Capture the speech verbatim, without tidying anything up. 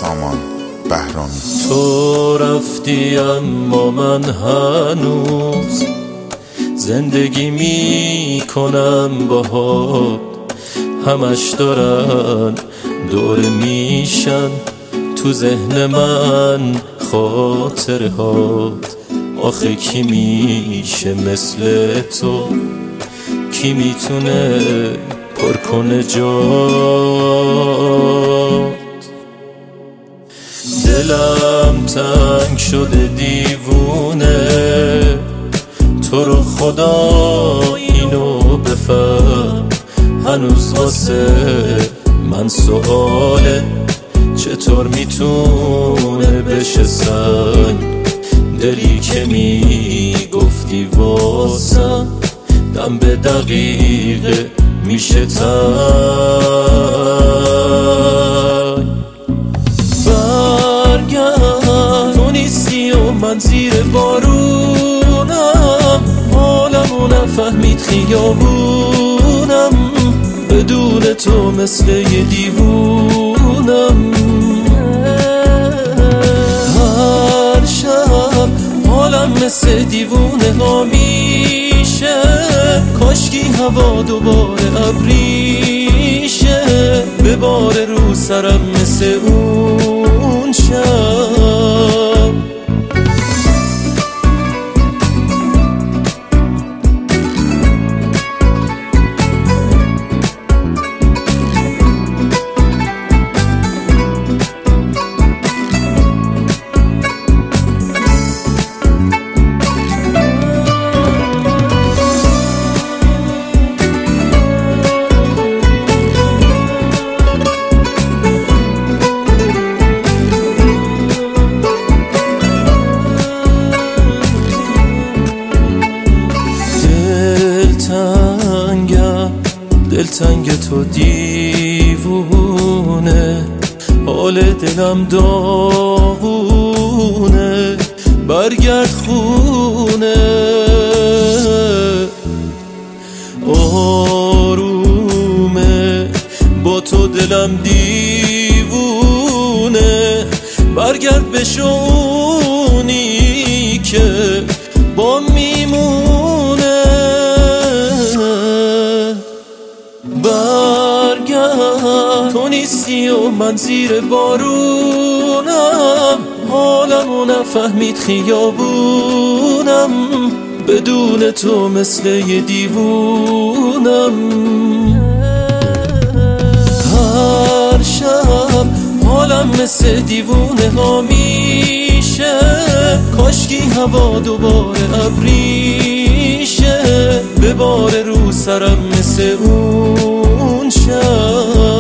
سامان بهرامی. تو رفتی اما من هنوز زندگی می کنم باهات، همش دارن دور میشن تو ذهن من خاطرهات. آخه کی میشه مثل تو، کی میتونه پر کنه جات؟ دلم تنگ شده دیوونه، تو رو خدا اینو بفهم. هنوز واسه من سواله چطور میتونه بشه سنگ؟ دلی که میگفتی واسم دم به دقیقه میشه تنگ. برگرد تو نیستی و من زیر بارونم، حالمو نفهمید خیابونم، بدون تو مثل یه دیوونم. هر شب حالم مثل دیوونه ها میشه، کاشکی هوا دوباره ابریشه، بباره رو سرم مثل اون شب. دلتنگ تو دیوونه، حال دلم داغونه، برگرد خونه. آرومه با تو دلم دیوونه، برگرد به شونی که با میمونه. برگرد تو نیستی و من زیر بارونم، حالمو نفهمید خیابونم، بدون تو مثل یه دیوونم. هر شب حالم مثل دیوونه ها میشه، کاشکی هوا دوباره ابریشه، بباره رو سرم مثل اون شب.